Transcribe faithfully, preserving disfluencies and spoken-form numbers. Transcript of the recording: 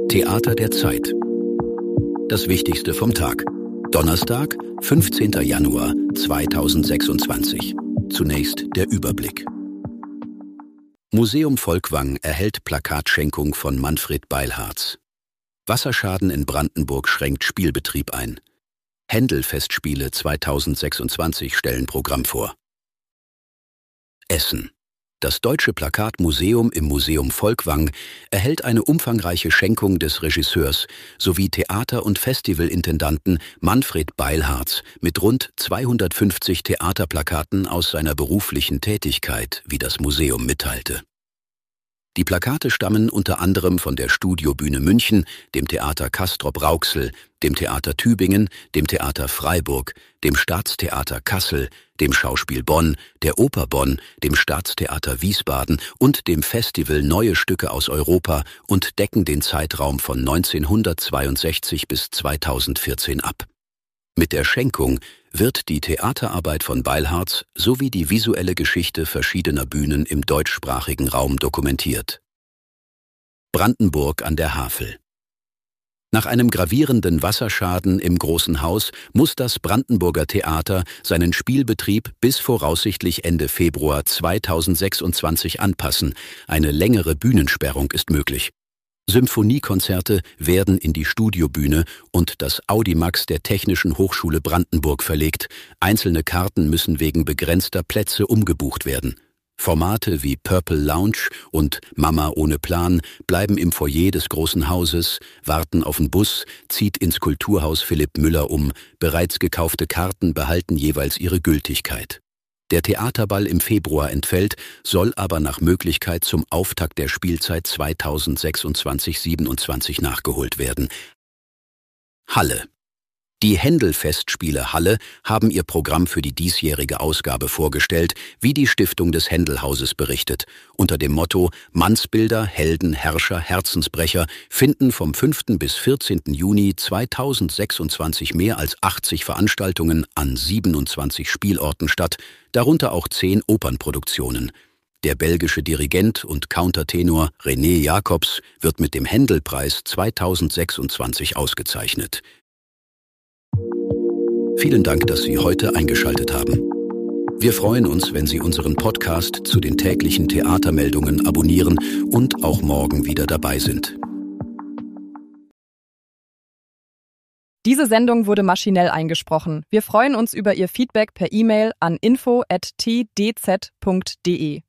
Theater der Zeit. Das Wichtigste vom Tag. Donnerstag, fünfzehnter Januar zweitausendsechsundzwanzig. Zunächst der Überblick. Museum Volkwang erhält Plakatschenkung von Manfred Beilharz. Wasserschaden in Brandenburg schränkt Spielbetrieb ein. Händel-Festspiele zweitausendsechsundzwanzig stellen Programm vor. Essen. Das Deutsche Plakatmuseum im Museum Volkwang erhält eine umfangreiche Schenkung des Regisseurs sowie Theater- und Festivalintendanten Manfred Beilharz mit rund zweihundertfünfzig Theaterplakaten aus seiner beruflichen Tätigkeit, wie das Museum mitteilte. Die Plakate stammen unter anderem von der Studiobühne München, dem Theater Castrop-Rauxel, dem Theater Tübingen, dem Theater Freiburg, dem Staatstheater Kassel, dem Schauspiel Bonn, der Oper Bonn, dem Staatstheater Wiesbaden und dem Festival Neue Stücke aus Europa und decken den Zeitraum von neunzehnhundertzweiundsechzig bis zweitausendvierzehn ab. Mit der Schenkung wird die Theaterarbeit von Beilharz sowie die visuelle Geschichte verschiedener Bühnen im deutschsprachigen Raum dokumentiert. Brandenburg an der Havel. Nach einem gravierenden Wasserschaden im Großen Haus muss das Brandenburger Theater seinen Spielbetrieb bis voraussichtlich Ende Februar zweitausendsechsundzwanzig anpassen. Eine längere Bühnensperrung ist möglich. Symphoniekonzerte werden in die Studiobühne und das Audimax der Technischen Hochschule Brandenburg verlegt. Einzelne Karten müssen wegen begrenzter Plätze umgebucht werden. Formate wie Purple Lounge und Mama ohne Plan bleiben im Foyer des Großen Hauses, Warten auf den Bus zieht ins Kulturhaus Philipp Müller um. Bereits gekaufte Karten behalten jeweils ihre Gültigkeit. Der Theaterball im Februar entfällt, soll aber nach Möglichkeit zum Auftakt der Spielzeit zweitausendsechsundzwanzig siebenundzwanzig nachgeholt werden. Halle. Die Händel-Festspiele Halle haben ihr Programm für die diesjährige Ausgabe vorgestellt, wie die Stiftung des Händel-Hauses berichtet. Unter dem Motto Mannsbilder, Helden, Herrscher, Herzensbrecher finden vom fünften bis vierzehnten Juni zweitausendsechsundzwanzig mehr als achtzig Veranstaltungen an siebenundzwanzig Spielorten statt, darunter auch zehn Opernproduktionen. Der belgische Dirigent und Countertenor René Jacobs wird mit dem Händel-Preis zweitausendsechsundzwanzig ausgezeichnet. Vielen Dank, dass Sie heute eingeschaltet haben. Wir freuen uns, wenn Sie unseren Podcast zu den täglichen Theatermeldungen abonnieren und auch morgen wieder dabei sind. Diese Sendung wurde maschinell eingesprochen. Wir freuen uns über Ihr Feedback per E-Mail an info at t d z punkt d e.